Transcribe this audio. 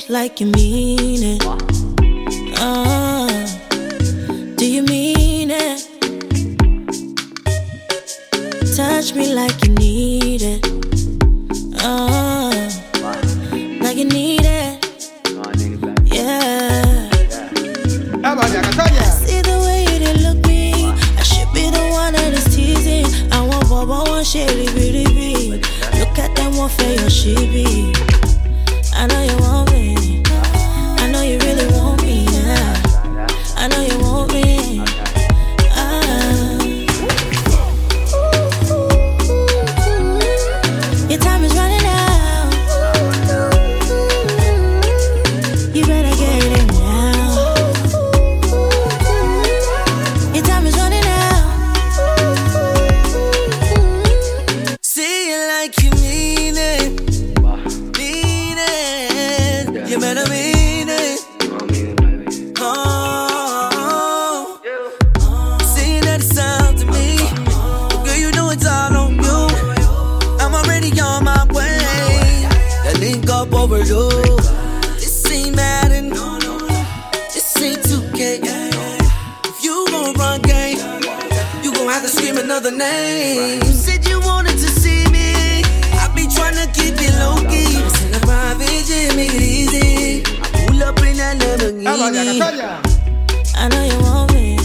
like you mean it. Do you mean it? Touch me like you need it. Like you need it. Yeah. I see the way you did look me. I should be the one that is teasing. I want Bobo, one shady bitty. Look at them, what for your she be. I know you want me. I know you really want me. Yeah. I know you want me. Your time is running out. You better get it now. Your time is running out. See it like you mean it. Mean it. You better mean it. Oh, seeing that it's out to me. Girl, you know it's all on you. I'm already on my way. That link up overdose. This ain't Madden. This ain't 2K. If you gon' run game, you gon' have to scream another name. You said you wanted to see me. I be tryna keep it low-key. Send a private jet, make it easy. I pull up in that Lamborghini. I know you want me.